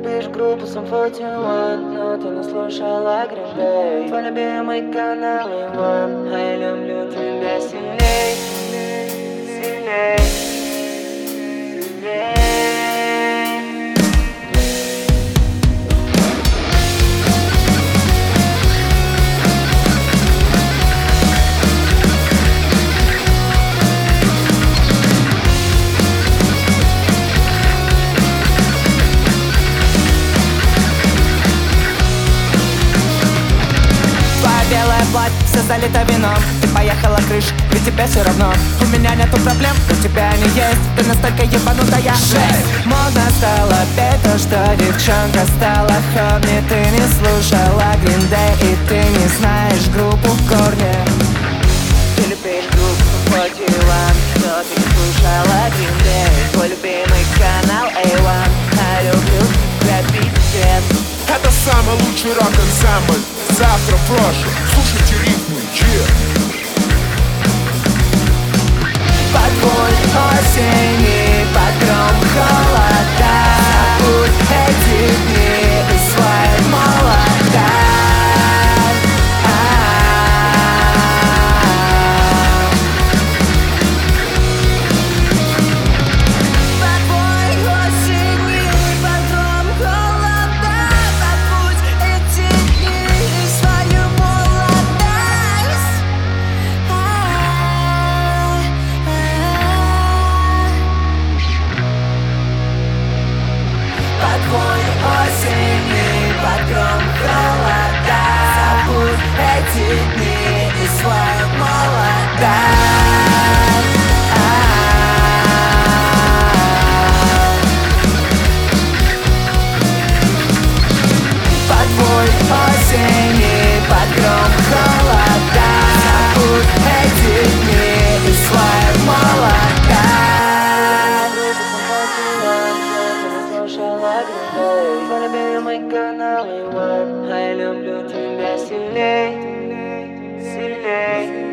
любишь группу Sum 41, но ты не слушала Green Day. Твой любимый канал One, а я люблю тебя сильней, сильней, сильней. Белое платье, все залито вином. Ты поехала крыш, ведь тебе все равно. У меня нету проблем, у тебя они есть. Ты настолько ебанутая жесть. Модно стало петь то, что девчонка стала хорни. Ты не слушала Green Day и ты не знаешь группу в корне. Ты любишь группу Sum 41, но ты не слушала Green Day. Твой любимый канал A1, а люблю тебя пиздец. Это самый лучший рок-ансамбль. Завтра прошлое, слушайте ритмы, Под боль осени, под гром холода, забудь эти дни и свою молодость. Под боль осени, под гром холода, забудь эти дни и свою молодость. Под боль осени, под гром холода, забудь эти дни и свою молодость. Под боль осени, под гром холода, забудь эти дни и свою молодость. Твой любимый канал One, а я люблю тебя сильней, сильней.